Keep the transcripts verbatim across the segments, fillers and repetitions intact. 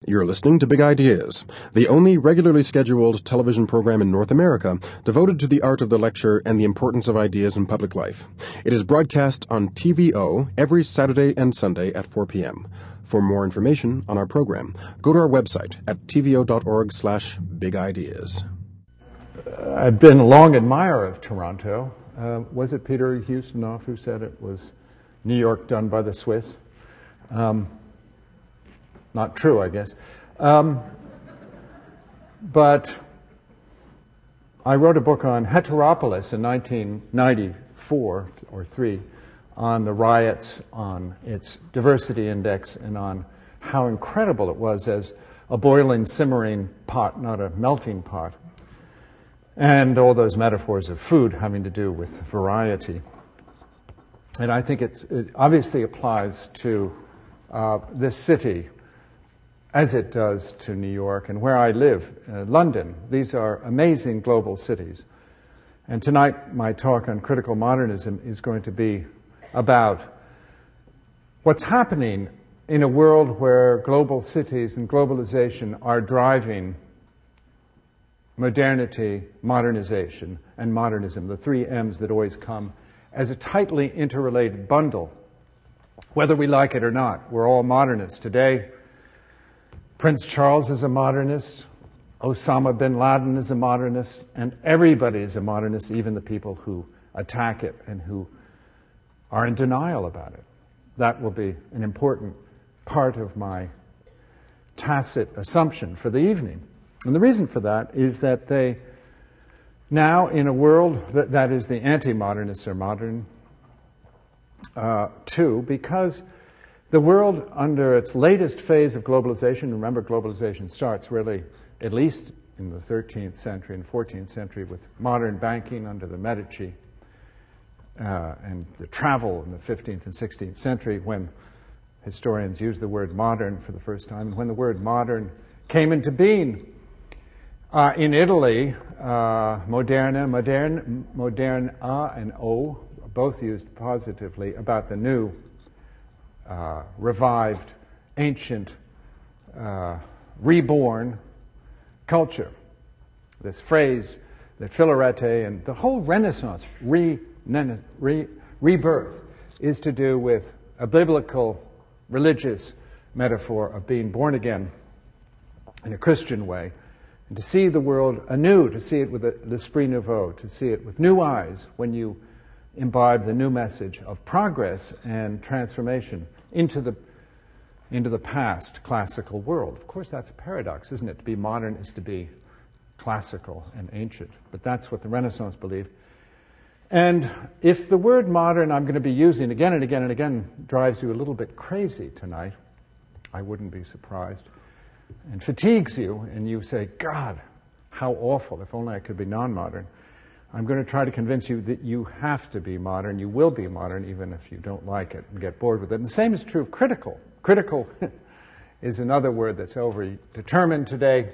You're listening to Big Ideas, the only regularly scheduled television program in North America devoted to the art of the lecture and the importance of ideas in public life. It is broadcast on T V O every Saturday and Sunday at four p.m. For more information on our program, go to our website at tvo.org slash big ideas. I've been a long admirer of Toronto. Uh, was it Peter Ustinov who said it was New York done by the Swiss? Um, not true, I guess. Um, but I wrote a book on Heteropolis in nineteen ninety-four or three on the riots, on its diversity index, and on how incredible it was as a boiling, simmering pot, not a melting pot. And all those metaphors of food having to do with variety. And I think it's, it obviously applies to uh, this city as it does to New York and where I live, uh, London. These are amazing global cities. And tonight my talk on critical modernism is going to be about what's happening in a world where global cities and globalization are driving modernity, modernization, and modernism, the three M's that always come as a tightly interrelated bundle. Whether we like it or not, we're all modernists today. Prince Charles is a modernist, Osama bin Laden is a modernist, and everybody is a modernist, even the people who attack it and who are in denial about it. That will be an important part of my tacit assumption for the evening. And the reason for that is that they now, in a world that, that is the anti-modernists are modern, uh, too, because the world under its latest phase of globalization, remember globalization starts really at least in the thirteenth century and fourteenth century with modern banking under the Medici, uh, and the travel in the fifteenth and sixteenth century when historians used the word modern for the first time, and when the word modern came into being. Uh, in Italy, uh, moderna, modern, modern a and o, both used positively about the new, uh, revived, ancient, uh, reborn culture. This phrase that Filarete and the whole Renaissance, re, re, rebirth, is to do with a biblical, religious metaphor of being born again in a Christian way. And to see the world anew, to see it with l'esprit nouveau, to see it with new eyes when you imbibe the new message of progress and transformation into the into the past classical world. Of course, that's a paradox, isn't it? To be modern is to be classical and ancient. But that's what the Renaissance believed. And if the word modern I'm going to be using again and again and again drives you a little bit crazy tonight, I wouldn't be surprised, and fatigues you, and you say, God, how awful, if only I could be non-modern. I'm going to try to convince you that you have to be modern. You will be modern even if you don't like it and get bored with it. And the same is true of critical. Critical is another word that's over-determined today,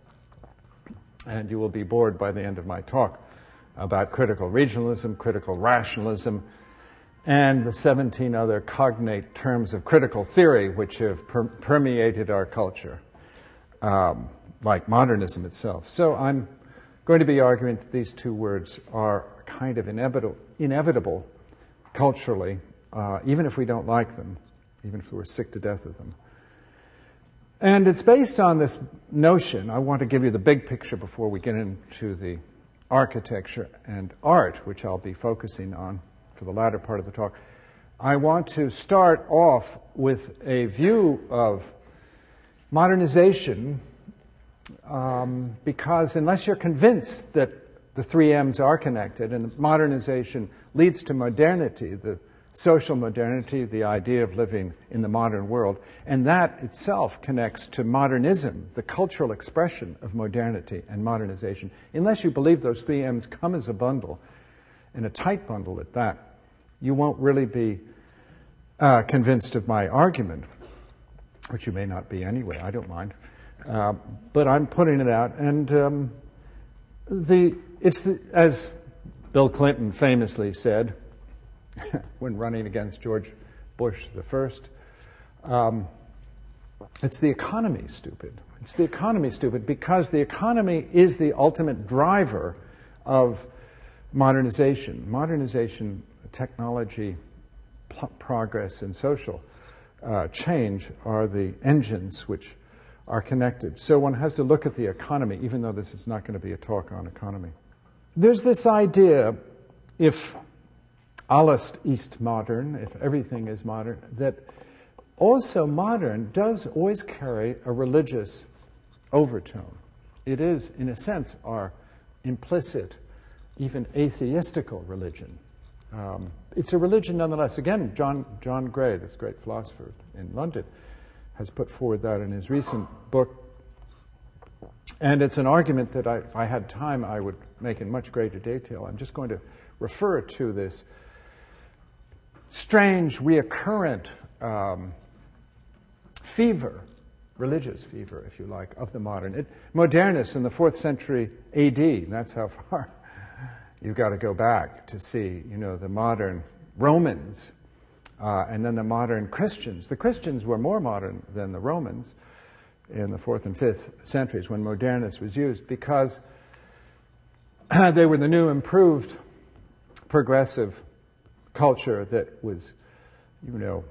and you will be bored by the end of my talk about critical regionalism, critical rationalism, and the seventeen other cognate terms of critical theory which have per- permeated our culture. Um, like modernism itself. So I'm going to be arguing that these two words are kind of inevitable, inevitable culturally, uh, even if we don't like them, even if we're sick to death of them. And it's based on this notion. I want to give you the big picture before we get into the architecture and art, which I'll be focusing on for the latter part of the talk. I want to start off with a view of modernization, um, because unless you're convinced that the three M's are connected and modernization leads to modernity, the social modernity, the idea of living in the modern world, and that itself connects to modernism, the cultural expression of modernity and modernization, unless you believe those three M's come as a bundle, and a tight bundle at that, you won't really be uh, convinced of my argument. Which you may not be anyway, I don't mind. Uh, but I'm putting it out. And um, the it's the, as Bill Clinton famously said when running against George Bush the First, um, it's the economy, stupid. It's the economy, stupid, because the economy is the ultimate driver of modernization. Modernization, technology, pl- progress, and social uh, change are the engines which are connected. So one has to look at the economy, even though this is not going to be a talk on economy. There's this idea, if alles ist modern, if everything is modern, that also modern does always carry a religious overtone. It is, in a sense, our implicit, even atheistical religion. Um, it's a religion nonetheless. Again, John, John Gray, this great philosopher in London, has put forward that in his recent book. And it's an argument that I, if I had time, I would make in much greater detail. I'm just going to refer to this strange, reoccurrent um, fever, religious fever, if you like, of the modern. It, modernists in the fourth century A D, that's how far you've got to go back to see, you know, the modern Romans uh, and then the modern Christians. The Christians were more modern than the Romans in the fourth and fifth centuries when modernist was used, because they were the new, improved, progressive culture that was, you know,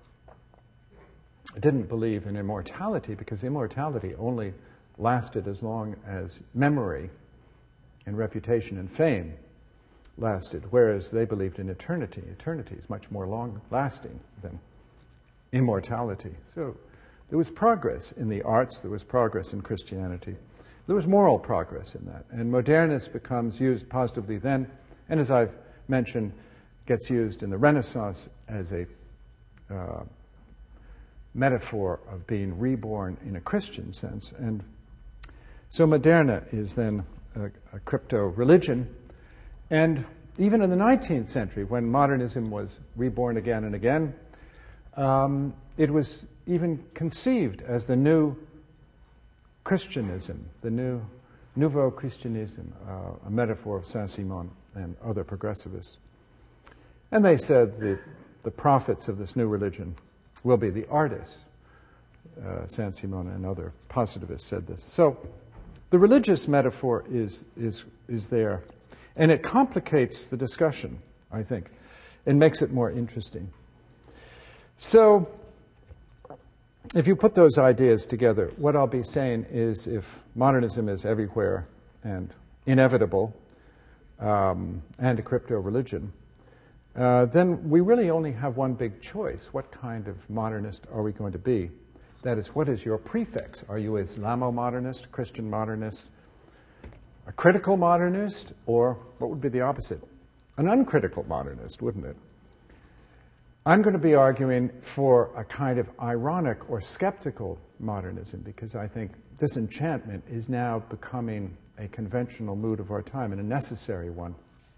didn't believe in immortality, because immortality only lasted as long as memory and reputation and fame lasted, whereas they believed in eternity. Eternity is much more long-lasting than immortality. So there was progress in the arts, there was progress in Christianity, there was moral progress in that. And modernist becomes used positively then, and as I've mentioned, gets used in the Renaissance as a uh, metaphor of being reborn in a Christian sense. And so Moderna is then a, a crypto-religion. And even in the nineteenth century, when modernism was reborn again and again, um, it was even conceived as the new Christianism, the new Nouveau Christianisme, uh, a metaphor of Saint-Simon and other progressivists. And they said that the prophets of this new religion will be the artists. Uh, Saint-Simon and other positivists said this. So the religious metaphor is, is, is there. And it complicates the discussion, I think, and makes it more interesting. So if you put those ideas together, what I'll be saying is, if modernism is everywhere and inevitable, um, and a crypto-religion, uh, then we really only have one big choice. What kind of modernist are we going to be? That is, what is your prefix? Are you Islamo-modernist, Christian modernist, a critical modernist, or what would be the opposite? An uncritical modernist, wouldn't it? I'm going to be arguing for a kind of ironic or skeptical modernism, because I think disenchantment is now becoming a conventional mood of our time and a necessary one.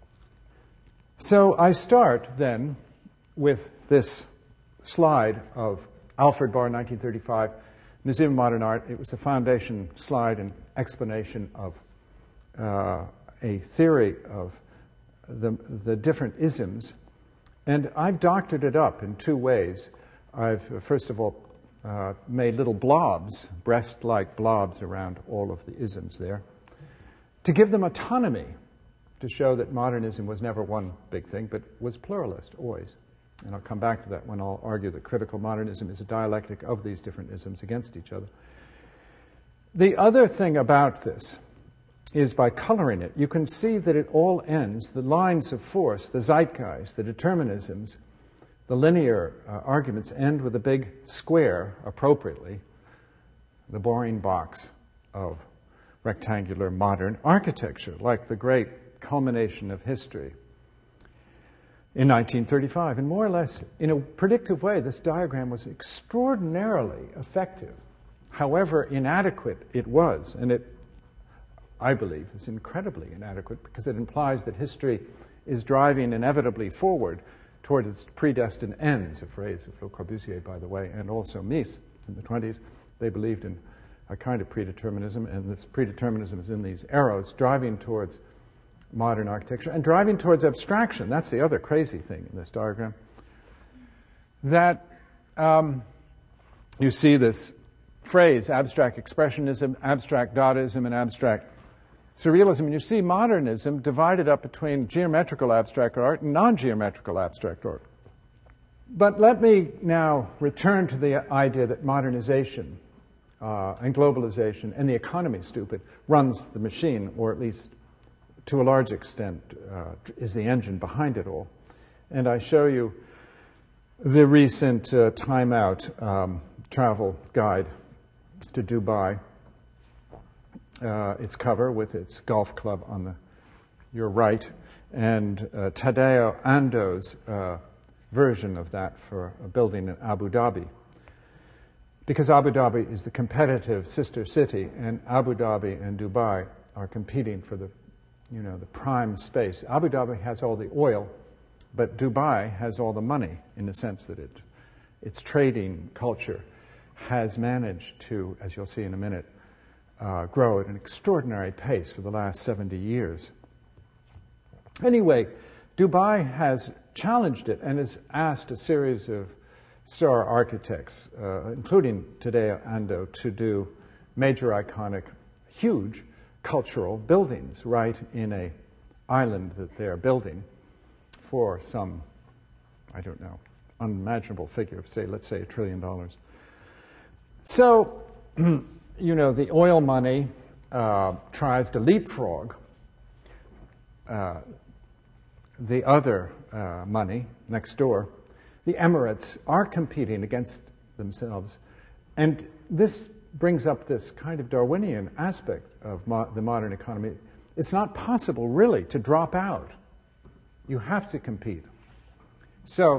So I start then with this slide of Alfred Barr, nineteen thirty-five, Museum of Modern Art. It was a foundation slide and explanation of uh, a theory of the, the different isms. And I've doctored it up in two ways. I've, first of all, uh, made little blobs, breast-like blobs around all of the isms there, to give them autonomy, to show that modernism was never one big thing, but was pluralist, always. And I'll come back to that when I'll argue that critical modernism is a dialectic of these different isms against each other. The other thing about this is, by coloring it, you can see that it all ends, the lines of force, the zeitgeist, the determinisms, the linear uh, arguments end with a big square, appropriately, the boring box of rectangular modern architecture, like the great culmination of history in nineteen thirty-five. And more or less, in a predictive way, this diagram was extraordinarily effective. However inadequate it was, and it, I believe, is incredibly inadequate, because it implies that history is driving inevitably forward toward its predestined ends, a phrase of Le Corbusier, by the way, and also Mies in the twenties. They believed in a kind of predeterminism, and this predeterminism is in these arrows, driving towards modern architecture and driving towards abstraction. That's the other crazy thing in this diagram. That um, you see this phrase, abstract expressionism, abstract Dadaism, and abstract surrealism. And you see modernism divided up between geometrical abstract art and non-geometrical abstract art. But let me now return to the idea that modernization uh, and globalization and the economy, stupid, runs the machine, or at least to a large extent uh, is the engine behind it all. And I show you the recent uh, Time Out um, travel guide to Dubai. Uh, its cover with its golf club on the your right, and uh, Tadeo Ando's uh, version of that for a building in Abu Dhabi. Because Abu Dhabi is the competitive sister city, and Abu Dhabi and Dubai are competing for the, you know, the prime space. Abu Dhabi has all the oil, but Dubai has all the money, in the sense that it, its trading culture has managed to, as you'll see in a minute, uh, grow at an extraordinary pace for the last seventy years. Anyway, Dubai has challenged it and has asked a series of star architects, uh, including Tadeo Ando, to do major, iconic, huge cultural buildings right in a island that they're building for some, I don't know, unimaginable figure, say, let's say a trillion dollars. So, you know, the oil money uh, tries to leapfrog uh, the other uh, money next door. The Emirates are competing against themselves. And this brings up this kind of Darwinian aspect of mo- the modern economy. It's not possible, really, to drop out. You have to compete. So,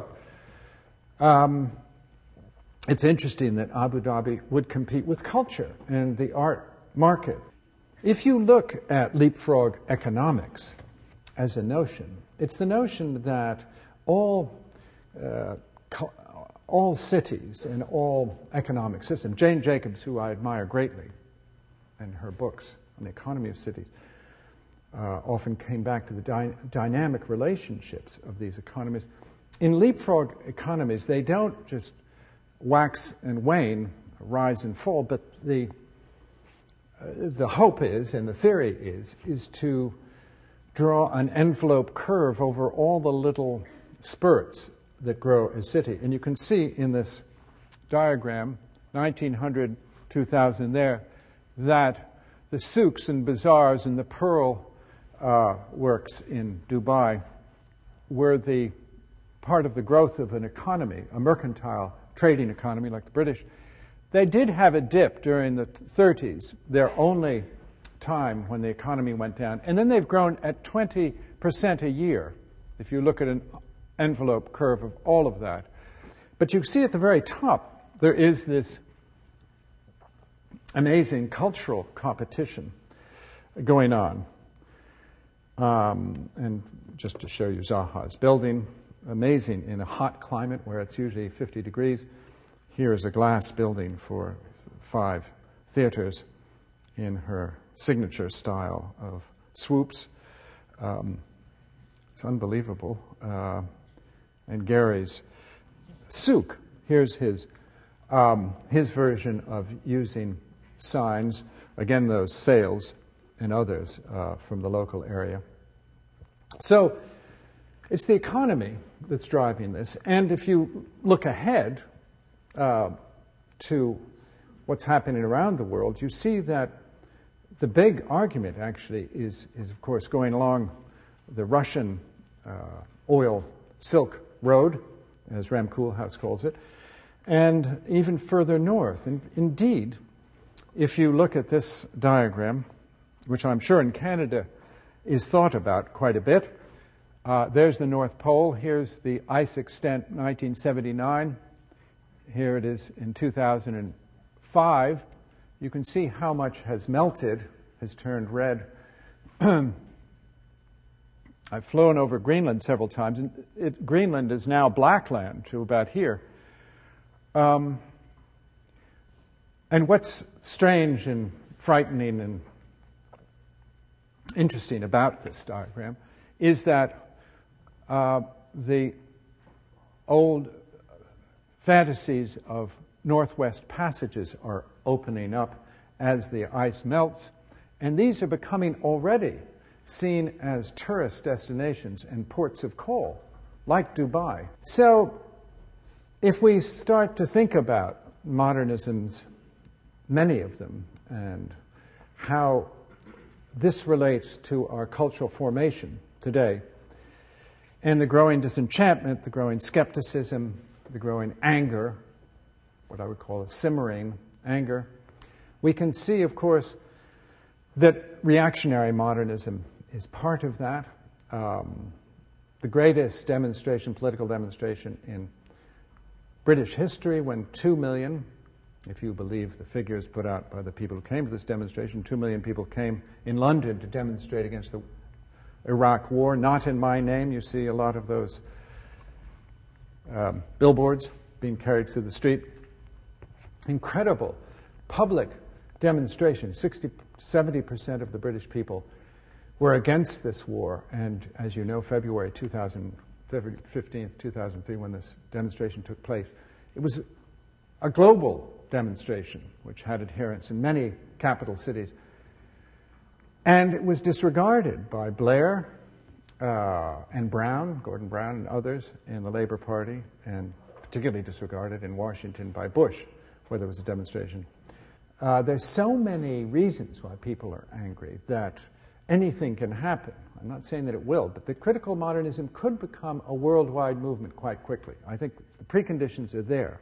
um, it's interesting that Abu Dhabi would compete with culture and the art market. If you look at leapfrog economics as a notion, it's the notion that all uh, co- all cities and all economic systems, Jane Jacobs, who I admire greatly, and her books on the economy of cities, uh, often came back to the dy- dynamic relationships of these economies. In leapfrog economies, they don't just wax and wane, rise and fall, but the uh, the hope is, and the theory is, is to draw an envelope curve over all the little spurts that grow a city. And you can see in this diagram, nineteen hundred, two thousand there, that the souks and bazaars and the pearl uh, works in Dubai were the part of the growth of an economy, a mercantile trading economy like the British. They did have a dip during the thirties, their only time when the economy went down. And then they've grown at twenty percent a year, if you look at an envelope curve of all of that. But you see at the very top, there is this amazing cultural competition going on. Um, and just to show you Zaha's building, amazing in a hot climate where it's usually fifty degrees. Here is a glass building for five theaters in her signature style of swoops. Um, it's unbelievable. Uh, and Gary's souk, here's his um, his version of using signs, again those sales and others uh, from the local area. So it's the economy that's driving this. And if you look ahead uh, to what's happening around the world, you see that the big argument actually is, is of course, going along the Russian uh, oil Silk Road, as Rem Koolhaas calls it, and even further north. And indeed, if you look at this diagram, which I'm sure in Canada is thought about quite a bit, uh, there's the North Pole. Here's the ice extent nineteen seventy-nine. Here it is in two thousand five. You can see how much has melted, has turned red. I've flown over Greenland several times, and it, Greenland is now black land to about here. Um, and what's strange and frightening and interesting about this diagram is that uh, the old fantasies of northwest passages are opening up as the ice melts, and these are becoming already seen as tourist destinations and ports of call, like Dubai. So if we start to think about modernisms, many of them, and how this relates to our cultural formation today, and the growing disenchantment, the growing skepticism, the growing anger, what I would call a simmering anger, we can see, of course, that reactionary modernism is part of that. Um, the greatest demonstration, political demonstration in British history, when two million, if you believe the figures put out by the people who came to this demonstration, two million people came in London to demonstrate against the Iraq War. Not in my name. You see a lot of those um, billboards being carried through the street. Incredible public demonstration. sixty, seventy percent of the British people were against this war. And as you know, February two thousand, February fifteenth, two thousand three, when this demonstration took place, it was a global demonstration which had adherents in many capital cities. And it was disregarded by Blair uh, and Brown, Gordon Brown and others in the Labour Party, and particularly disregarded in Washington by Bush, where there was a demonstration. Uh, there's so many reasons why people are angry that anything can happen. I'm not saying that it will, but the critical modernism could become a worldwide movement quite quickly. I think the preconditions are there.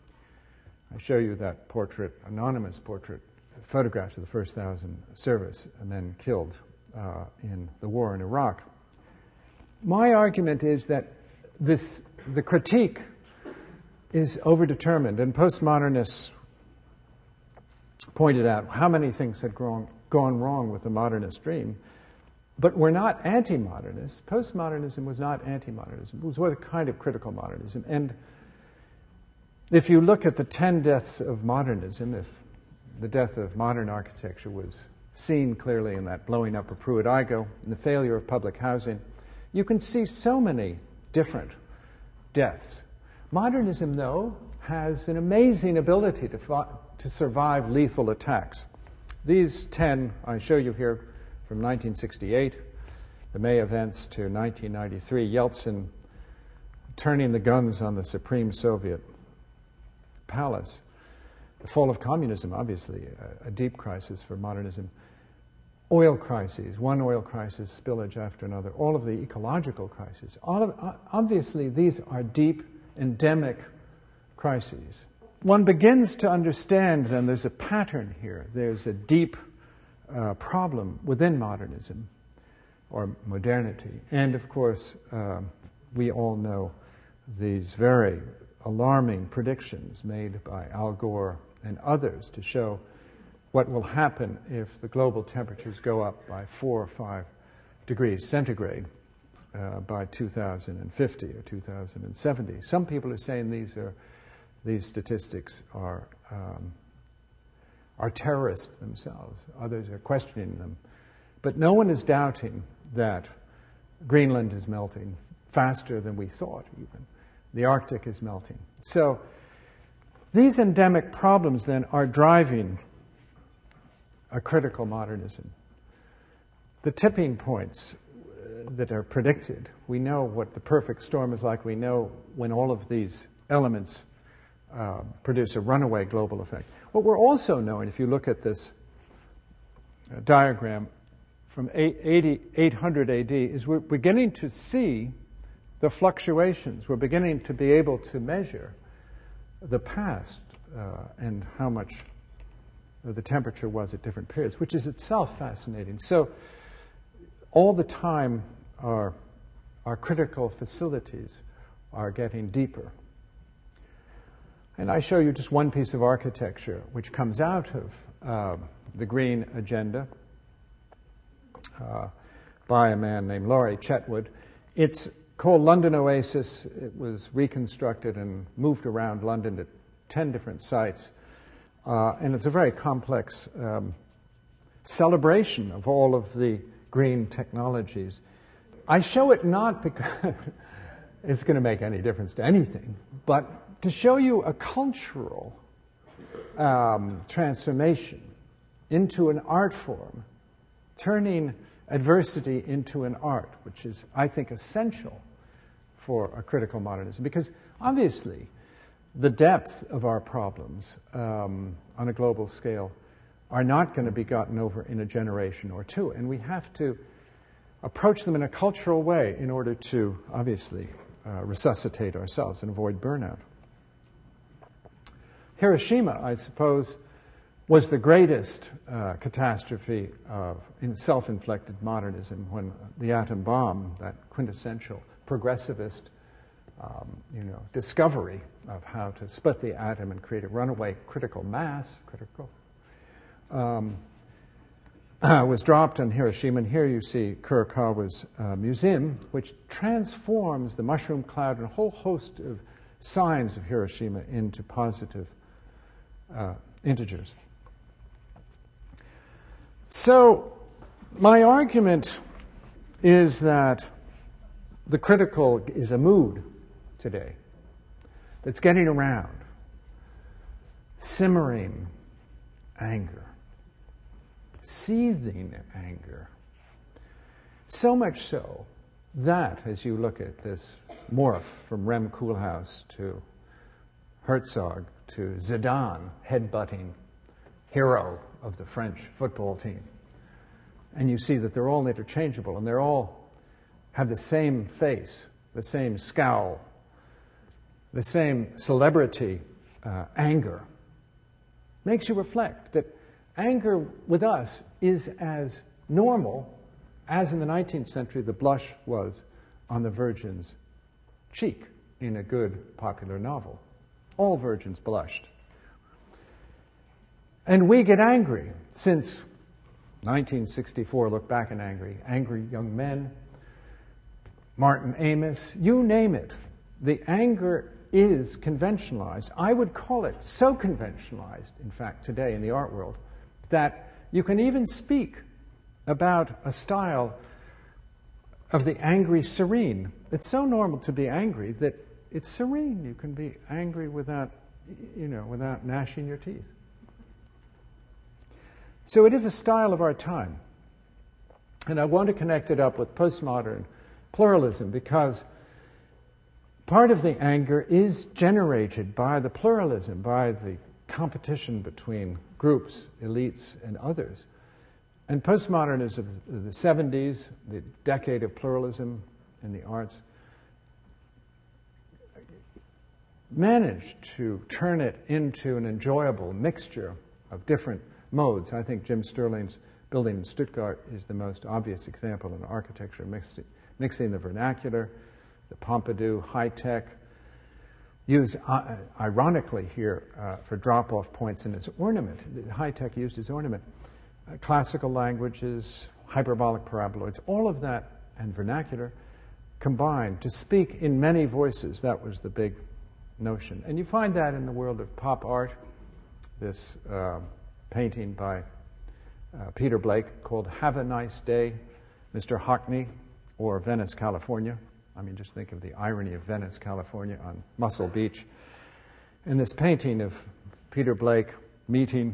I show you that portrait, anonymous portrait, photographs of the first thousand service men killed uh, in the war in Iraq. My argument is that this, the critique is overdetermined, and postmodernists pointed out how many things had gone, gone wrong with the modernist dream, but we're not anti-modernists. Postmodernism was not anti-modernism. It was a kind of critical modernism. And if you look at the ten deaths of modernism, if the death of modern architecture was seen clearly in that blowing up of Pruitt-Igoe and the failure of public housing, you can see so many different deaths. Modernism, though, has an amazing ability to, fo- to survive lethal attacks. These ten I show you here from nineteen sixty-eight, the May events, to nineteen ninety-three, Yeltsin turning the guns on the Supreme Soviet palace. The fall of communism, obviously, a, a deep crisis for modernism. Oil crises, one oil crisis, spillage after another, all of the ecological crises. All of, uh, obviously, these are deep, endemic crises. One begins to understand, then, there's a pattern here. There's a deep uh, problem within modernism, or modernity. And, of course, uh, we all know these very alarming predictions made by Al Gore and others to show what will happen if the global temperatures go up by four or five degrees centigrade uh, by two thousand fifty or two thousand seventy. Some people are saying these are these statistics are um, are terrorist themselves. Others are questioning them. But no one is doubting that Greenland is melting faster than we thought, even. The Arctic is melting. So these endemic problems, then, are driving a critical modernism. The tipping points that are predicted, we know what the perfect storm is like. We know when all of these elements uh, produce a runaway global effect. What we're also knowing, if you look at this uh, diagram from eight hundred A D, is we're beginning to see the fluctuations. We're beginning to be able to measure the past uh, and how much the temperature was at different periods, which is itself fascinating. So all the time our, our critical facilities are getting deeper. And I show you just one piece of architecture which comes out of uh, the Green Agenda uh, by a man named Laurie Chetwood. It's called London Oasis. It was reconstructed and moved around London to ten different sites. Uh, and it's a very complex um, celebration of all of the green technologies. I show it not because it's going to make any difference to anything, but to show you a cultural um, transformation into an art form, turning adversity into an art, which is, I think, essential for a critical modernism. Because obviously, the depth of our problems um, on a global scale are not going to be gotten over in a generation or two. And we have to approach them in a cultural way in order to, obviously, uh, resuscitate ourselves and avoid burnout. Hiroshima, I suppose, was the greatest uh, catastrophe of in self-inflicted modernism when the atom bomb, that quintessential progressivist um, you know, discovery of how to split the atom and create a runaway critical mass, critical, um, uh, was dropped on Hiroshima. And here you see Kurokawa's uh, museum, which transforms the mushroom cloud and a whole host of signs of Hiroshima into positive uh, integers. So my argument is that the critical is a mood today that's getting around, simmering anger, seething anger. So much so that, as you look at this morph from Rem Koolhaas to Herzog to Zidane, headbutting hero of the French football team, and you see that they're all interchangeable and they're all have the same face, the same scowl, the same celebrity uh, anger, makes you reflect that anger with us is as normal as in the nineteenth century the blush was on the virgin's cheek in a good popular novel. All virgins blushed. And we get angry since nineteen sixty-four, look back and angry, angry young men, Martin Amis, you name it. The anger is conventionalized. I would call it so conventionalized, in fact, today in the art world, that you can even speak about a style of the angry serene. It's so normal to be angry that it's serene. You can be angry without, you know, without gnashing your teeth. So it is a style of our time. And I want to connect it up with postmodern pluralism because part of the anger is generated by the pluralism, by the competition between groups, elites, and others. And postmodernism of the seventies, the decade of pluralism in the arts, managed to turn it into an enjoyable mixture of different modes. I think Jim Sterling's building in Stuttgart is the most obvious example in architecture, mixed, mixing the vernacular, the Pompidou, high-tech, used uh, ironically here uh, for drop-off points in its ornament. The high-tech used as ornament. Uh, classical languages, hyperbolic paraboloids, all of that and vernacular combined to speak in many voices. That was the big notion. And you find that in the world of pop art, this uh, painting by uh, Peter Blake called Have a Nice Day, Mister Hockney, or Venice, California. I mean, just think of the irony of Venice, California on Muscle Beach. And this painting of Peter Blake meeting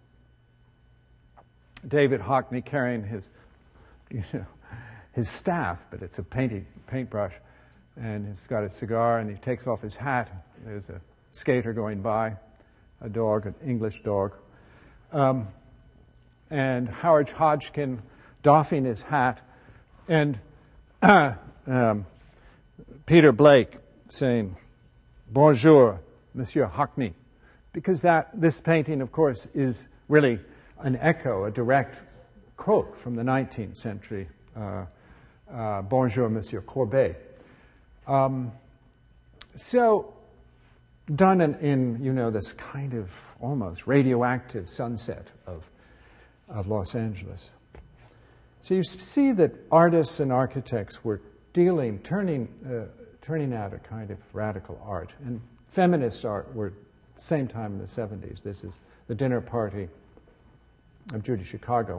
David Hockney carrying his, you know, his staff, but it's a painting, paintbrush, and he's got a cigar, and he takes off his hat. There's a skater going by, a dog, an English dog. Um, and Howard Hodgkin doffing his hat, and uh, um, Peter Blake saying, "Bonjour, Monsieur Hockney," because that this painting, of course, is really an echo, a direct quote from the nineteenth century, uh, uh, "Bonjour, Monsieur Courbet." Um, so, done in, in, you know, this kind of almost radioactive sunset of, of Los Angeles. So you see that artists and architects were dealing, turning, uh, turning out a kind of radical art. And feminist art were at the same time in the seventies. This is the dinner party of Judy Chicago,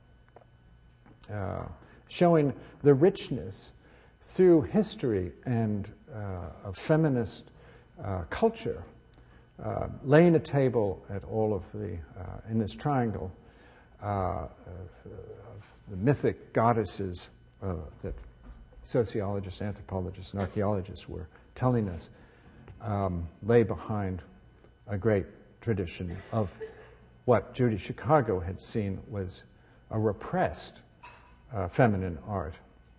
uh, showing the richness through history and uh, of feminist uh, culture uh, laying a table at all of the, uh, in this triangle, uh, of, of the mythic goddesses uh, that sociologists, anthropologists, and archaeologists were telling us um, lay behind a great tradition of what Judy Chicago had seen was a repressed uh, feminine art.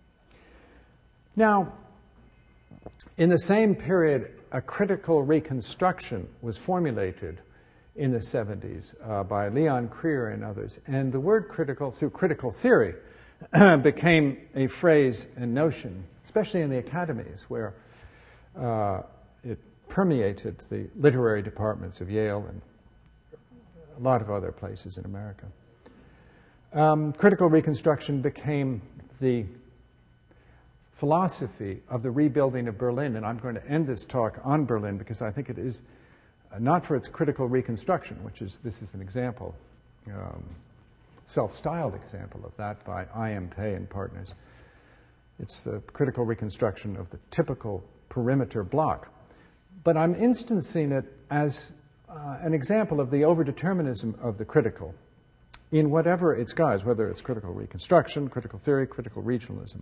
Now, in the same period, a critical reconstruction was formulated in the seventies uh, by Leon Krier and others. And the word critical, through critical theory, became a phrase and notion, especially in the academies, where uh, it permeated the literary departments of Yale and a lot of other places in America. Um, critical reconstruction became the philosophy of the rebuilding of Berlin, and I'm going to end this talk on Berlin because I think it is uh, not for its critical reconstruction, which is, this is an example, um, self-styled example of that by I M Pei and partners. It's the critical reconstruction of the typical perimeter block. But I'm instancing it as uh, an example of the overdeterminism of the critical in whatever its guise, whether it's critical reconstruction, critical theory, critical regionalism.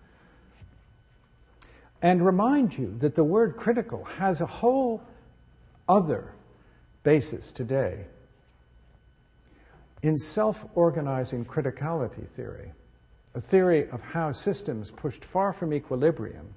And remind you that the word critical has a whole other basis today in self-organizing criticality theory, a theory of how systems pushed far from equilibrium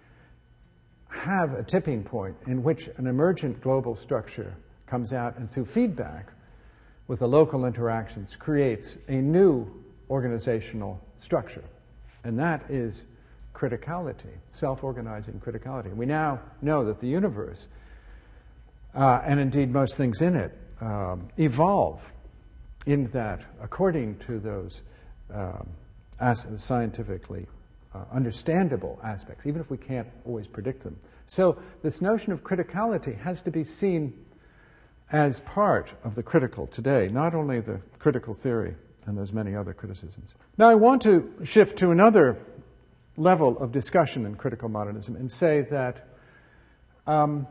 have a tipping point in which an emergent global structure comes out and through feedback with the local interactions creates a new organizational structure. And that is criticality, self-organizing criticality. We now know that the universe, uh, and indeed most things in it, um, evolve in that according to those um, as- scientifically uh, understandable aspects, even if we can't always predict them. So this notion of criticality has to be seen as part of the critical today, not only the critical theory, and there's many other criticisms. Now I want to shift to another level of discussion in critical modernism and say that um,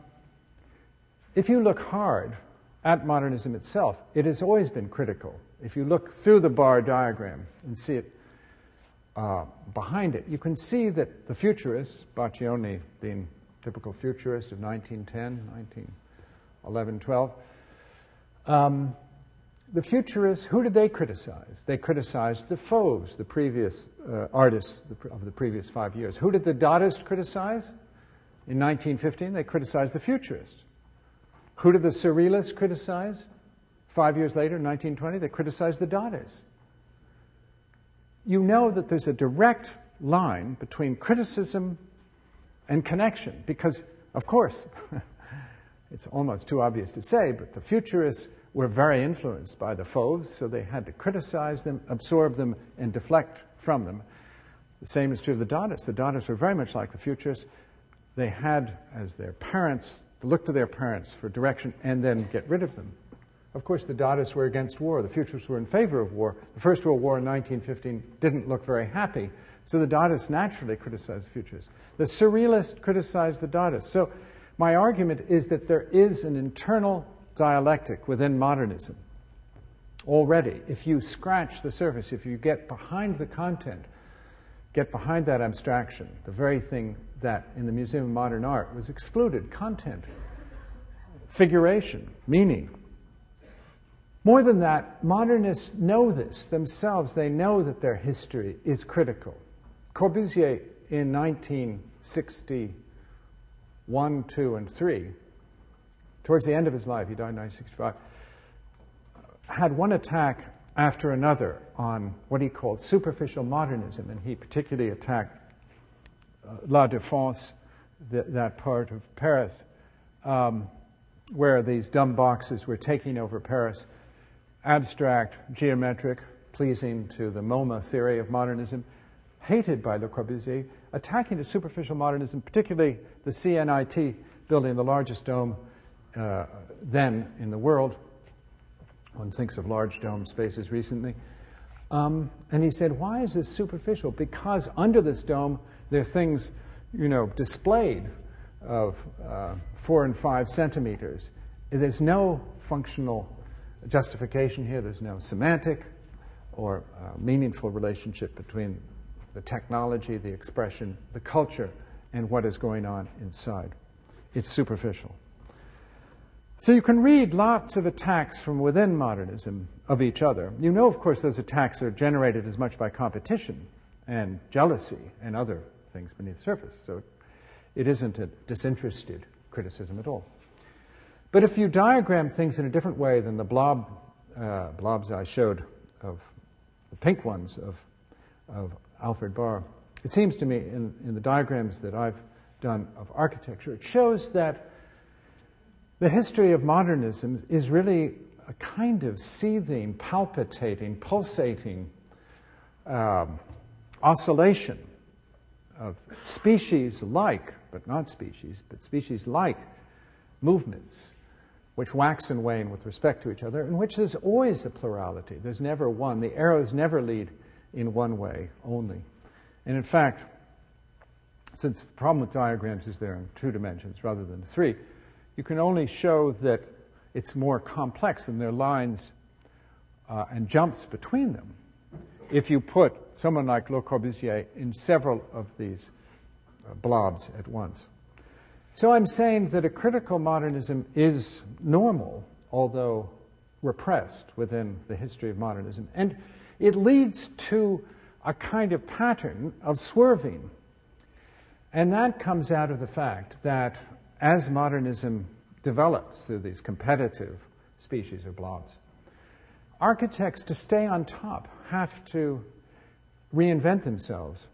if you look hard at modernism itself, it has always been critical. If you look through the bar diagram and see it uh, behind it, you can see that the futurists, Baglioni being typical futurist of nineteen ten, nineteen eleven, twelve, um, the futurists, who did they criticize? They criticized the Fauves, the previous uh, artists of the previous five years. Who did the Dadaists criticize? In nineteen fifteen, they criticized the futurists. Who did the Surrealists criticize? Five years later, nineteen twenty, they criticized the Dadaists. You know that there's a direct line between criticism and connection, because, of course, it's almost too obvious to say, but the futurists were very influenced by the Fauves, so they had to criticize them, absorb them, and deflect from them. The same is true of the Dadaists. The Dadaists were very much like the futurists. They had, as their parents, to look to their parents for direction and then get rid of them. Of course, the Dadaists were against war. The futurists were in favor of war. The First World War in nineteen fifteen didn't look very happy, so the Dadaists naturally criticized the futurists. The Surrealists criticized the Dadaists. So my argument is that there is an internal dialectic within modernism already. If you scratch the surface, if you get behind the content, get behind that abstraction, the very thing that in the Museum of Modern Art was excluded, content, figuration, meaning. More than that, modernists know this themselves. They know that their history is critical. Corbusier in nineteen sixty-one, two, and three, towards the end of his life, he died in nineteen sixty-five, had one attack after another on what he called superficial modernism, and he particularly attacked uh, La Défense, th- that part of Paris, um, where these dumb boxes were taking over Paris, abstract, geometric, pleasing to the MoMA theory of modernism, hated by Le Corbusier, attacking the superficial modernism, particularly the C N I T building, the largest dome uh, then in the world. One thinks of large dome spaces recently. Um, and he said, why is this superficial? Because under this dome, there are things, you know, displayed of uh, four and five centimeters. There's no functional justification here. There's no semantic or uh, meaningful relationship between the technology, the expression, the culture, and what is going on inside. It's superficial. So you can read lots of attacks from within modernism of each other. You know, of course, those attacks are generated as much by competition and jealousy and other things beneath the surface. So it isn't a disinterested criticism at all. But if you diagram things in a different way than the blob, uh, blobs I showed of the pink ones of, of Alfred Barr, it seems to me in, in the diagrams that I've done of architecture, it shows that the history of modernism is really a kind of seething, palpitating, pulsating um, oscillation of species-like, but not species, but species-like movements which wax and wane with respect to each other, in which there's always a plurality. There's never one. The arrows never lead in one way only. And in fact, since the problem with diagrams is they're in two dimensions rather than three, you can only show that it's more complex and there are lines uh, and jumps between them if you put someone like Le Corbusier in several of these uh, blobs at once. So I'm saying that a critical modernism is normal, although repressed within the history of modernism. And it leads to a kind of pattern of swerving. And that comes out of the fact that as modernism develops through these competitive species or blobs, architects, to stay on top, have to reinvent themselves.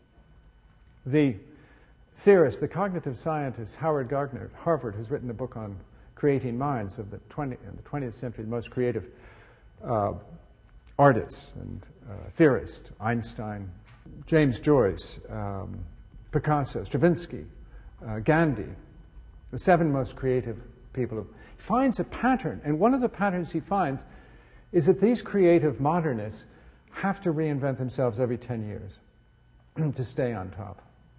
The theorist, the cognitive scientist Howard Gardner at Harvard, has written a book on creating minds of the twentieth, in the twentieth century, the most creative uh, artists and uh, theorists, Einstein, James Joyce, um, Picasso, Stravinsky, uh, Gandhi, the seven most creative people. He finds a pattern, and one of the patterns he finds is that these creative modernists have to reinvent themselves every ten years to stay on top.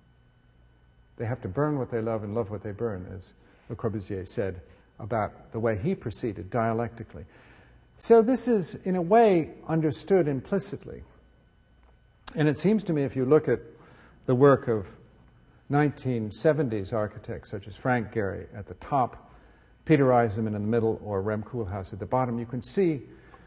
They have to burn what they love and love what they burn, as Le Corbusier said about the way he proceeded dialectically. So this is, in a way, understood implicitly. And it seems to me, if you look at the work of nineteen seventies architects such as Frank Gehry at the top, Peter Eisenman in the middle, or Rem Koolhaas at the bottom, you can see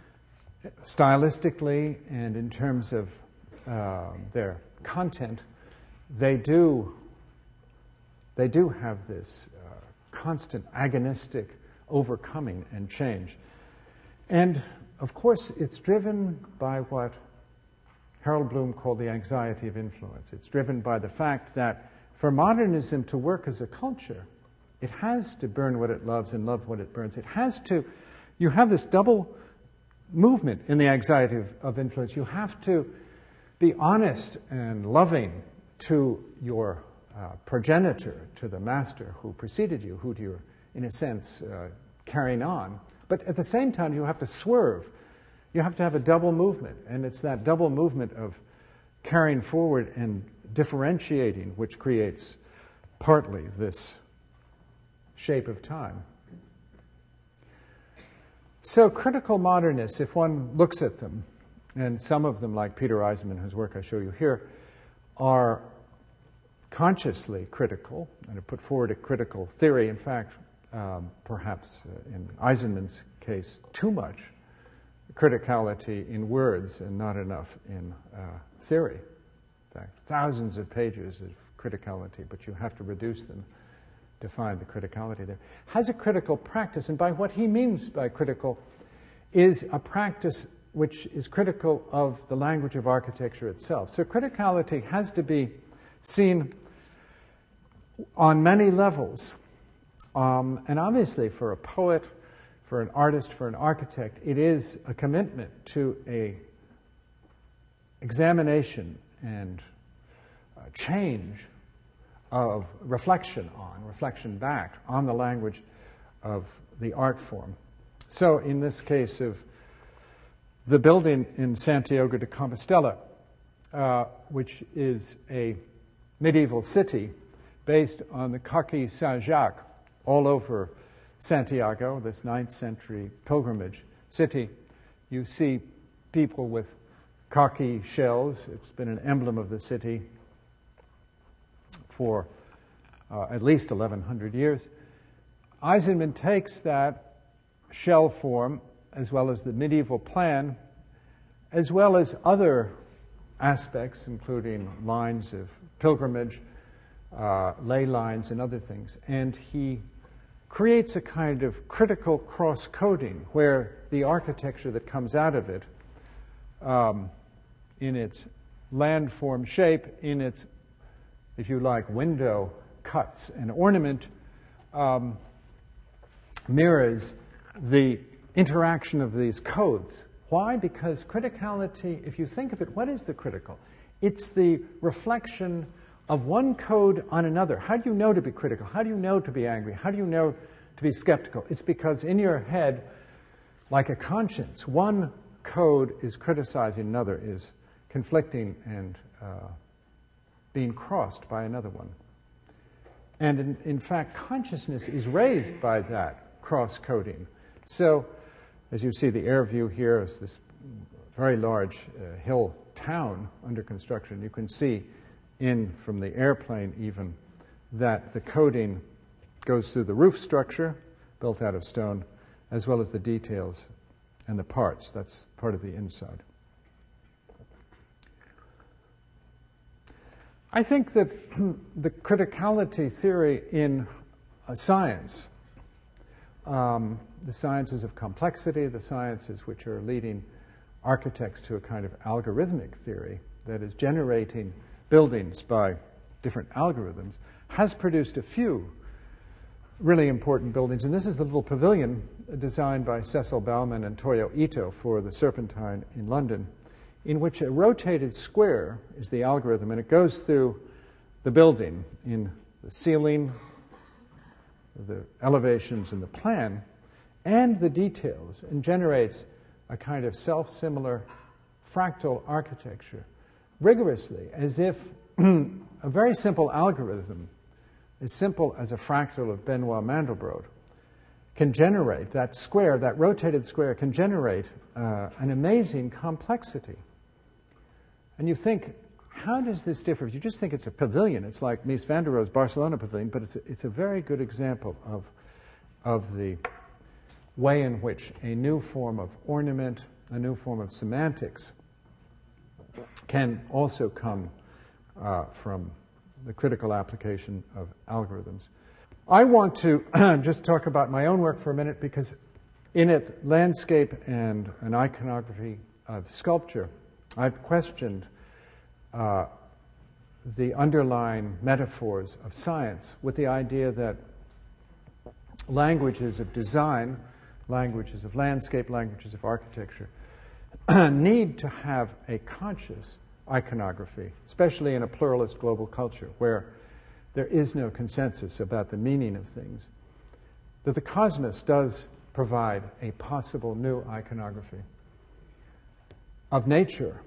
stylistically and in terms of uh, their content, they do they do have this uh, constant agonistic overcoming and change. And of course, it's driven by what Harold Bloom called the anxiety of influence. It's driven by the fact that for modernism to work as a culture, it has to burn what it loves and love what it burns. It has to, you have this double movement in the anxiety of, of influence. You have to be honest and loving to your uh, progenitor, to the master who preceded you, who you're, in a sense, uh, carrying on. But at the same time, you have to swerve. You have to have a double movement, and it's that double movement of carrying forward and differentiating which creates partly this shape of time. So critical modernists, if one looks at them, and some of them, like Peter Eisenman, whose work I show you here, are consciously critical and have put forward a critical theory. In fact, um, perhaps uh, in Eisenman's case, too much criticality in words and not enough in uh, theory. In fact, thousands of pages of criticality, but you have to reduce them to find the criticality there. Has a critical practice, and by what he means by critical is a practice which is critical of the language of architecture itself. So criticality has to be seen on many levels. Um, and obviously for a poet, for an artist, for an architect, it is a commitment to a examination and uh, change of reflection on, reflection back on the language of the art form. So in this case of the building in Santiago de Compostela, uh, which is a medieval city based on the Coquille Saint-Jacques all over Santiago, this ninth century pilgrimage city. You see people with cocky shells. It's been an emblem of the city for uh, at least eleven hundred years. Eisenman takes that shell form, as well as the medieval plan, as well as other aspects, including lines of pilgrimage, uh, ley lines, and other things, and he creates a kind of critical cross-coding where the architecture that comes out of it, um, in its landform shape, in its, if you like, window cuts and ornament, um, mirrors the interaction of these codes. Why? Because criticality, if you think of it, what is the critical? It's the reflection of one code on another. How do you know to be critical? How do you know to be angry? How do you know to be skeptical? It's because in your head, like a conscience, one code is criticizing another, is conflicting and uh, being crossed by another one. And in, in fact, consciousness is raised by that cross-coding. So, as you see, the air view here is this very large uh, hill town under construction. You can see in from the airplane even that the coding goes through the roof structure, built out of stone, as well as the details and the parts. That's part of the inside. I think that the criticality theory in uh, science, um, the sciences of complexity, the sciences which are leading architects to a kind of algorithmic theory that is generating buildings by different algorithms, has produced a few really important buildings. And this is the little pavilion designed by Cecil Baumann and Toyo Ito for the Serpentine in London, in which a rotated square is the algorithm, and it goes through the building in the ceiling, the elevations in the plan, and the details, and generates a kind of self-similar fractal architecture rigorously, as if a very simple algorithm, as simple as a fractal of Benoit Mandelbrot, can generate that square, that rotated square, can generate uh, an amazing complexity. And you think, how does this differ? If you just think it's a pavilion, it's like Mies van der Rohe's Barcelona pavilion, but it's a, it's a very good example of, of the way in which a new form of ornament, a new form of semantics, can also come uh, from the critical application of algorithms. I want to just talk about my own work for a minute, because in it, landscape and an iconography of sculpture, I've questioned uh, the underlying metaphors of science with the idea that languages of design, languages of landscape, languages of architecture, need to have a conscious iconography, especially in a pluralist global culture where there is no consensus about the meaning of things, that the cosmos does provide a possible new iconography of nature,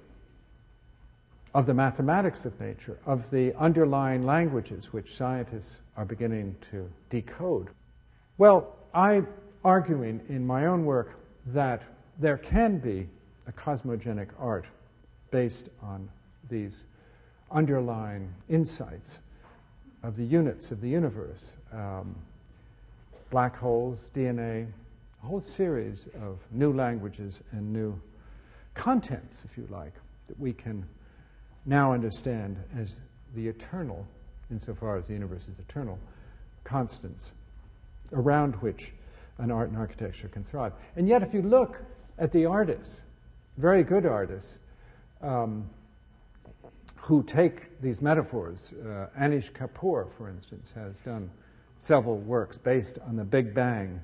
of the mathematics of nature, of the underlying languages which scientists are beginning to decode. Well, I'm arguing in my own work that there can be a cosmogenic art based on these underlying insights of the units of the universe, um, black holes, D N A, a whole series of new languages and new contents, if you like, that we can now understand as the eternal, insofar as the universe is eternal, constants around which an art and architecture can thrive. And yet, if you look at the artists, very good artists, um, who take these metaphors, uh, Anish Kapoor, for instance, has done several works based on the Big Bang,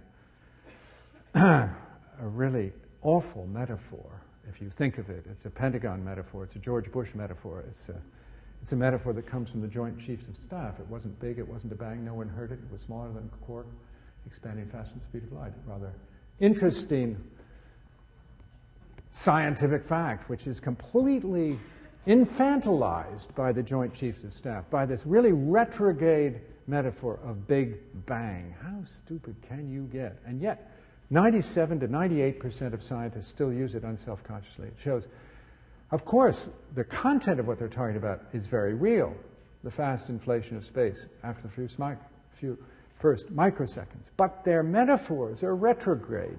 a really awful metaphor. If you think of it, it's a Pentagon metaphor, it's a George Bush metaphor, it's a, it's a metaphor that comes from the Joint Chiefs of Staff. It wasn't big, it wasn't a bang, no one heard it, it was smaller than a quark, expanding faster than the speed of light. Rather interesting scientific fact, which is completely infantilized by the Joint Chiefs of Staff, by this really retrograde metaphor of Big Bang. How stupid can you get? And yet, ninety-seven to ninety-eight percent of scientists still use it unselfconsciously. It shows, of course, the content of what they're talking about is very real. The fast inflation of space after the few, few first microseconds. But their metaphors are retrograde.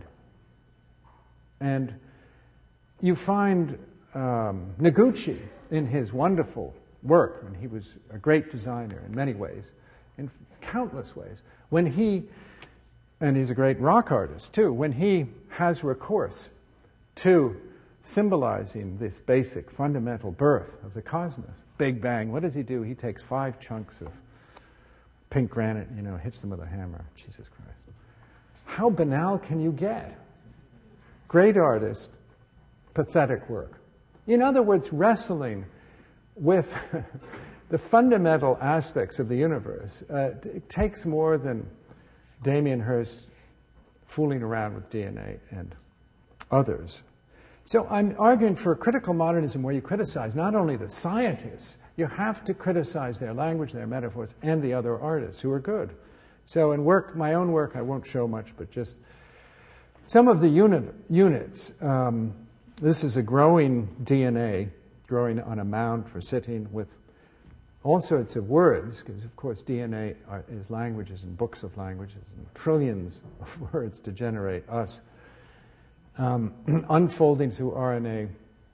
And you find um, Noguchi in his wonderful work, and he was a great designer in many ways, in countless ways, when he, and he's a great rock artist too, when he has recourse to symbolizing this basic fundamental birth of the cosmos, Big Bang, what does he do? He takes five chunks of pink granite, you know, hits them with a hammer. Jesus Christ. How banal can you get? Great artist, pathetic work. In other words, wrestling with the fundamental aspects of the universe, uh, it takes more than Damien Hirst fooling around with D N A and others. So I'm arguing for a critical modernism where you criticize not only the scientists, you have to criticize their language, their metaphors, and the other artists who are good. So in work, my own work, I won't show much, but just some of the unit, units. Um, this is a growing D N A, growing on a mound for sitting with all sorts of words, because of course D N A are, is languages and books of languages and trillions of words to generate us. Um, unfolding through R N A,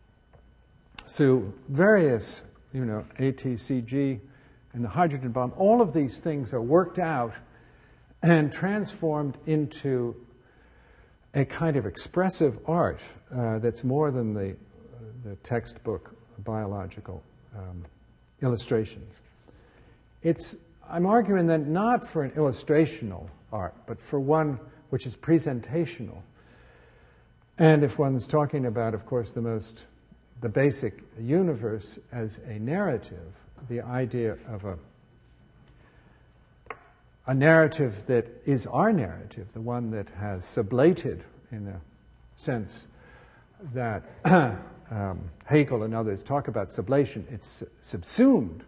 through various, you know, A T C G and the hydrogen bomb, all of these things are worked out and transformed into a kind of expressive art uh, that's more than the, the textbook biological um, illustrations. It's, I'm arguing that not for an illustrational art, but for one which is presentational. And if one's talking about, of course, the most, the basic universe as a narrative, the idea of a, a narrative that is our narrative, the one that has sublated, in a sense that um, Hegel and others talk about sublation, it's subsumed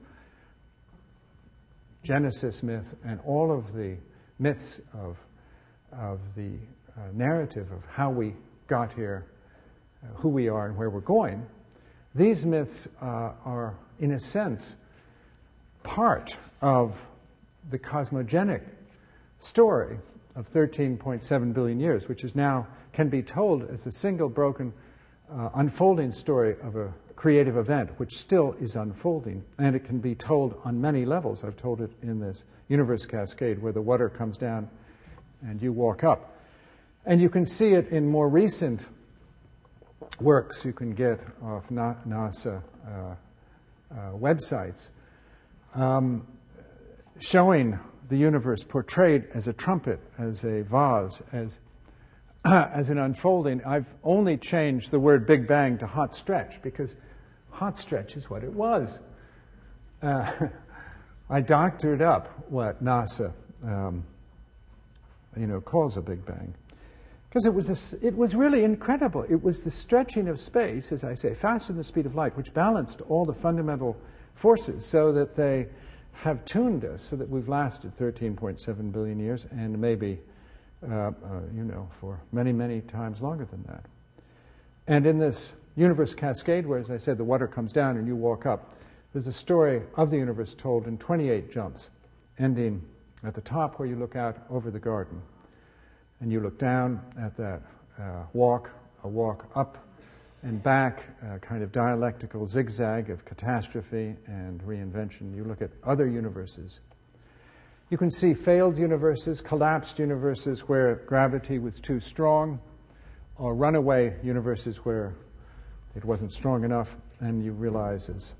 Genesis myth and all of the myths of, of the uh, narrative of how we got here, uh, who we are and where we're going. These myths uh, are, in a sense, part of the cosmogenic story of thirteen point seven billion years, which is now can be told as a single broken uh, unfolding story of a creative event, which still is unfolding, and it can be told on many levels. I've told it in this universe cascade where the water comes down and you walk up. And you can see it in more recent works you can get off NASA uh, uh, websites, um, showing the universe portrayed as a trumpet, as a vase, as, as an unfolding. I've only changed the word Big Bang to hot stretch because hot stretch is what it was. Uh, I doctored up what NASA um, you know, calls a Big Bang. Because it was, a, it was really incredible. It was the stretching of space, as I say, faster than the speed of light, which balanced all the fundamental forces so that they have tuned us so that we've lasted thirteen point seven billion years and maybe, uh, uh, you know, for many, many times longer than that. And in this universe cascade, where, as I said, the water comes down and you walk up, there's a story of the universe told in twenty-eight jumps, ending at the top where you look out over the garden. And you look down at that uh, walk, a walk up and back, a kind of dialectical zigzag of catastrophe and reinvention. You look at other universes. You can see failed universes, collapsed universes where gravity was too strong, or runaway universes where it wasn't strong enough, and you realize, as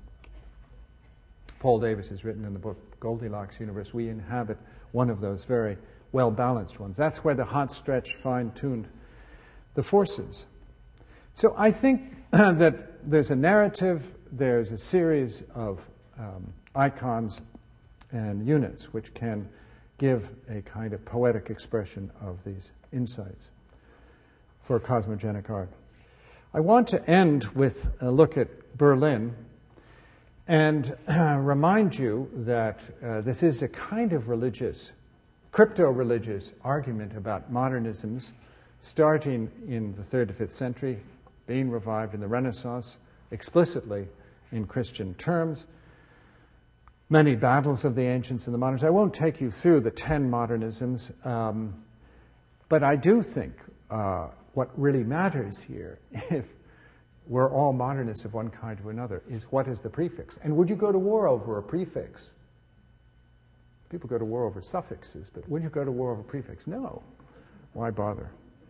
Paul Davies has written in the book Goldilocks Universe, we inhabit one of those very well-balanced ones. That's where the hot stretch fine-tuned the forces. So I think that there's a narrative, there's a series of um, icons and units which can give a kind of poetic expression of these insights for cosmogenic art. I want to end with a look at Berlin and uh, remind you that uh, this is a kind of religious, crypto-religious argument about modernisms starting in the third to fifth century, being revived in the Renaissance, explicitly in Christian terms. Many battles of the ancients and the moderns. I won't take you through the ten modernisms, um, but I do think uh, what really matters here, if we're all modernists of one kind or another, is what is the prefix? And would you go to war over a prefix? People go to war over suffixes, but would you go to war over a prefix? No. Why bother?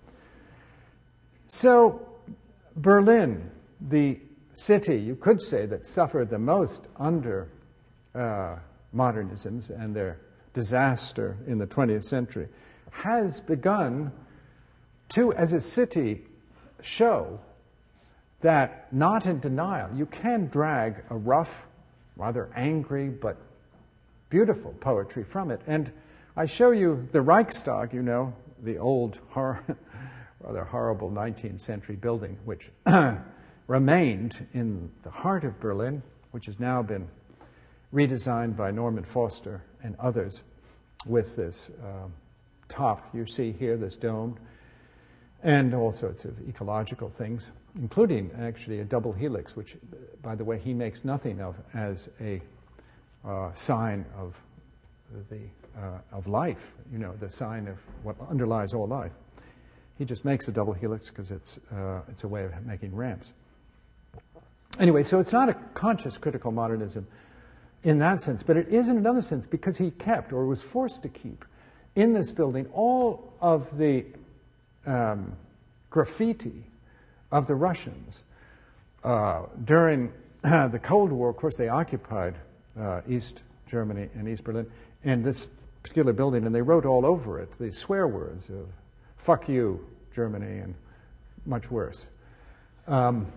So, Berlin, the city, you could say, that suffered the most under uh, modernisms and their disaster in the twentieth century, has begun to, as a city, show that, not in denial, you can drag a rough, rather angry, but beautiful poetry from it. And I show you the Reichstag, you know, the old, hor- rather horrible nineteenth century building, which remained in the heart of Berlin, which has now been redesigned by Norman Foster and others with this uh, top you see here, this dome, and all sorts of ecological things, including actually a double helix, which, by the way, he makes nothing of as a uh, sign of the uh, of life, you know, the sign of what underlies all life. He just makes a double helix because it's uh, it's a way of making ramps. Anyway, so it's not a conscious critical modernism in that sense, but it is in another sense because he kept, or was forced to keep, in this building all of the um, graffiti of the Russians. Uh, during uh, the Cold War, of course, they occupied uh, East Germany and East Berlin, and this particular building, and they wrote all over it the swear words of "fuck you, Germany," and much worse. Um,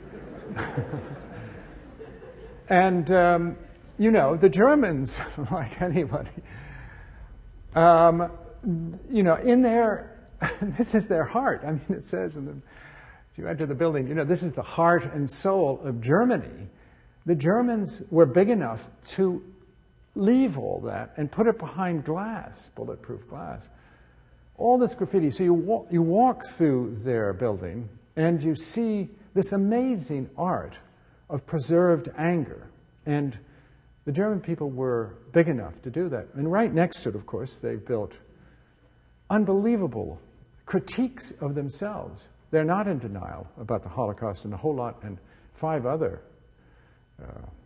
and, um, you know, the Germans, like anybody, um, you know, in their, this is their heart. I mean, it says, in the, as you enter the building, you know, this is the heart and soul of Germany. The Germans were big enough to leave all that and put it behind glass, bulletproof glass. All this graffiti. So you walk, you walk through their building and you see this amazing art of preserved anger. And the German people were big enough to do that. And right next to it, of course, they've built unbelievable critiques of themselves. They're not in denial about the Holocaust and a whole lot, and five other uh,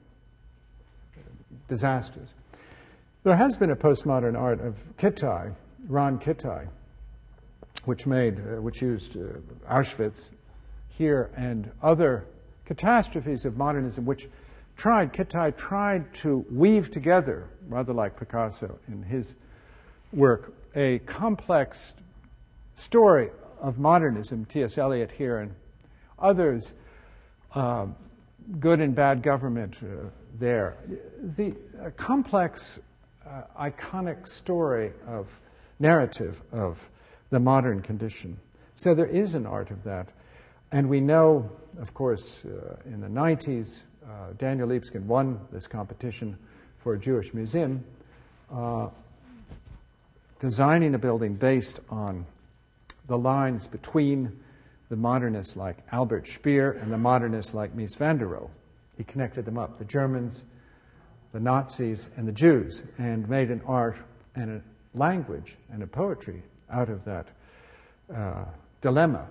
disasters. There has been a postmodern art of Kittai, Ron Kittai, which made, uh, which used uh, Auschwitz here and other catastrophes of modernism, which tried, Kittai tried to weave together, rather like Picasso in his work, a complex story of modernism, T S Eliot here and others, uh, good and bad government uh, there. The uh, complex, uh, iconic story of narrative of the modern condition. So there is an art of that. And we know, of course, uh, in the nineties, uh, Daniel Libeskind won this competition for a Jewish museum, uh, designing a building based on the lines between the modernists like Albert Speer and the modernists like Mies van der Rohe. He connected them up, the Germans, the Nazis, and the Jews, and made an art and a language and a poetry out of that uh, dilemma.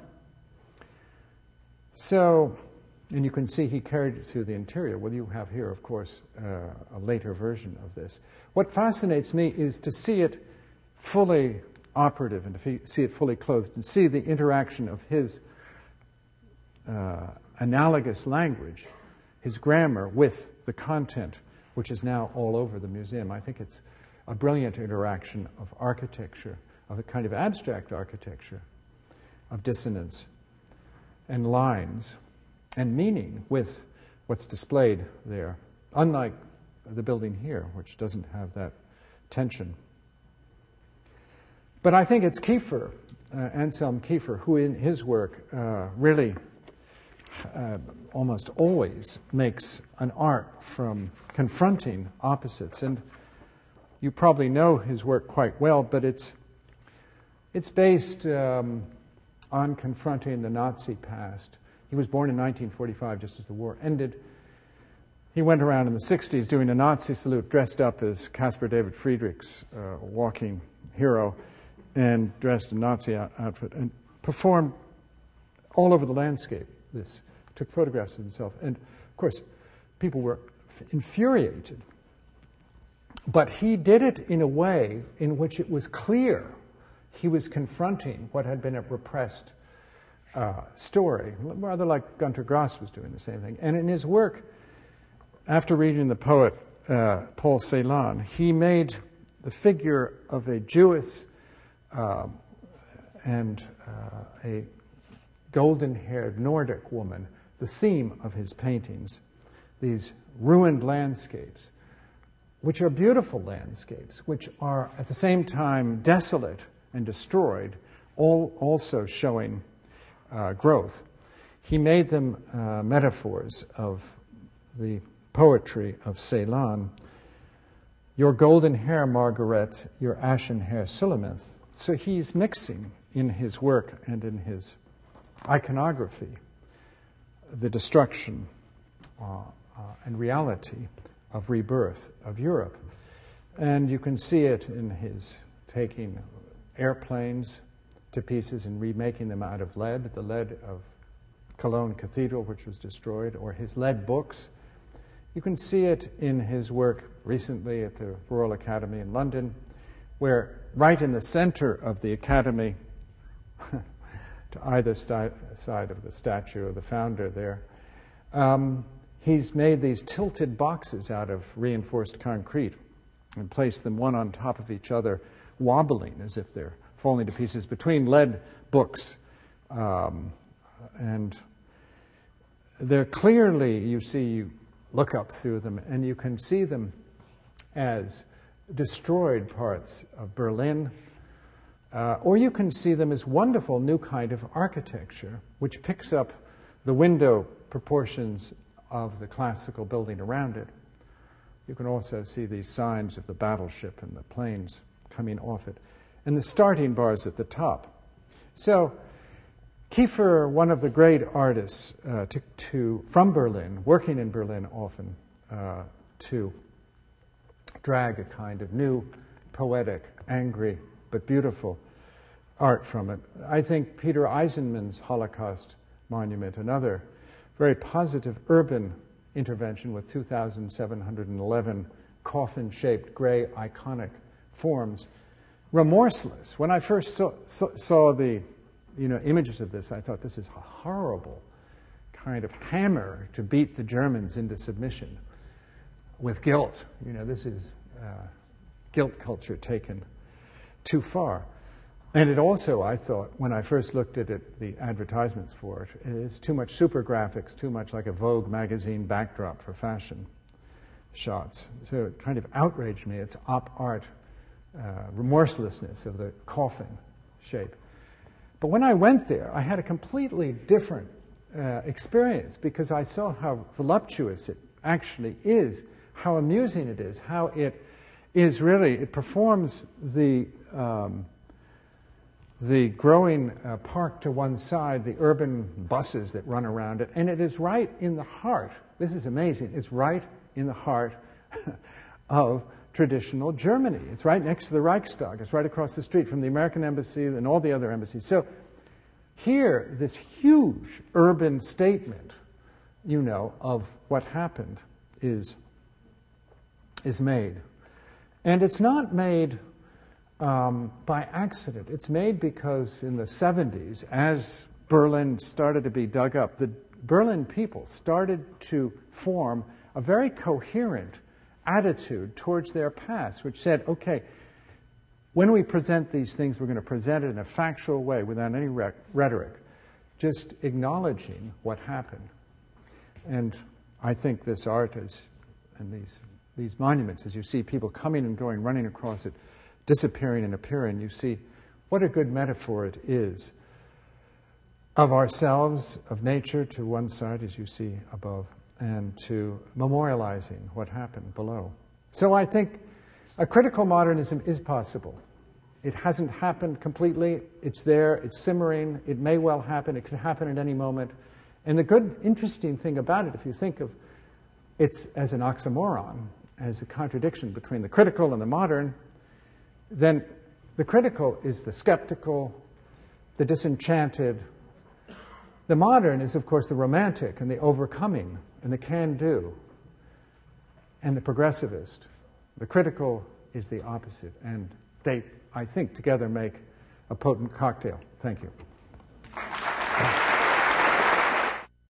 So, and you can see he carried it through the interior. Well, you have here, of course, uh, a later version of this. What fascinates me is to see it fully operative and to see it fully clothed and see the interaction of his uh, analogous language, his grammar, with the content, which is now all over the museum. I think it's a brilliant interaction of architecture, of a kind of abstract architecture, of dissonance and lines and meaning with what's displayed there, unlike the building here, which doesn't have that tension. But I think it's Kiefer, uh, Anselm Kiefer, who in his work uh, really uh, almost always makes an art from confronting opposites. And you probably know his work quite well, but it's it's based um, on confronting the Nazi past. He was born in nineteen forty-five, just as the war ended. He went around in the sixties doing a Nazi salute, dressed up as Caspar David Friedrich's uh, walking hero, and dressed in Nazi out- outfit, and performed all over the landscape. This took photographs of himself, and of course, people were f- infuriated. But he did it in a way in which it was clear he was confronting what had been a repressed uh, story, rather like Gunter Grass was doing the same thing. And in his work, after reading the poet uh, Paul Celan, he made the figure of a Jewess uh, and uh, a golden-haired Nordic woman the theme of his paintings, these ruined landscapes, which are beautiful landscapes, which are at the same time desolate and destroyed, all also showing uh, growth. He made them uh, metaphors of the poetry of Celan. Your golden hair, Margaret, your ashen hair, Sulamith. So he's mixing in his work and in his iconography the destruction uh, uh, and reality of rebirth of Europe. And you can see it in his taking airplanes to pieces and remaking them out of lead, the lead of Cologne Cathedral, which was destroyed, or his lead books. You can see it in his work recently at the Royal Academy in London, where right in the center of the Academy, to either sti- side of the statue of the founder there, um, he's made these tilted boxes out of reinforced concrete and placed them one on top of each other, wobbling as if they're falling to pieces between lead books. Um, and they're clearly, you see, you look up through them, and you can see them as destroyed parts of Berlin, uh, or you can see them as wonderful new kind of architecture, which picks up the window proportions of the classical building around it. You can also see these signs of the battleship and the planes coming off it, and the starting bars at the top. So Kiefer, one of the great artists uh, to, to, from Berlin, working in Berlin often, uh, to drag a kind of new, poetic, angry, but beautiful art from it. I think Peter Eisenman's Holocaust Monument, another very positive urban intervention with two thousand seven hundred eleven coffin-shaped gray iconic forms, remorseless. When I first saw, saw the you know, images of this, I thought this is a horrible kind of hammer to beat the Germans into submission with guilt. You know, this is uh, guilt culture taken too far. And it also, I thought, when I first looked at it, the advertisements for it, is too much super graphics, too much like a Vogue magazine backdrop for fashion shots. So it kind of outraged me, its op art uh, remorselessness of the coffin shape. But when I went there, I had a completely different uh, experience, because I saw how voluptuous it actually is, how amusing it is, how it is really, it performs the um, the growing uh, park to one side, the urban buses that run around it, and it is right in the heart. This is amazing. It's right in the heart of traditional Germany. It's right next to the Reichstag. It's right across the street from the American embassy and all the other embassies. So here, this huge urban statement, you know, of what happened is, is made. And it's not made um, by accident. It's made because in the seventies, as Berlin started to be dug up, the Berlin people started to form a very coherent attitude towards their past, which said, okay, when we present these things, we're going to present it in a factual way without any re- rhetoric, just acknowledging what happened. And I think this art is, and these these monuments, as you see people coming and going, running across it, disappearing and appearing, you see what a good metaphor it is of ourselves, of nature to one side, as you see above, and to memorializing what happened below. So I think a critical modernism is possible. It hasn't happened completely. It's there. It's simmering. It may well happen. It could happen at any moment. And the good, interesting thing about it, if you think of it as an oxymoron, as a contradiction between the critical and the modern, then the critical is the skeptical, the disenchanted. The modern is, of course, the romantic and the overcoming and the can-do and the progressivist. The critical is the opposite. And they, I think, together make a potent cocktail. Thank you.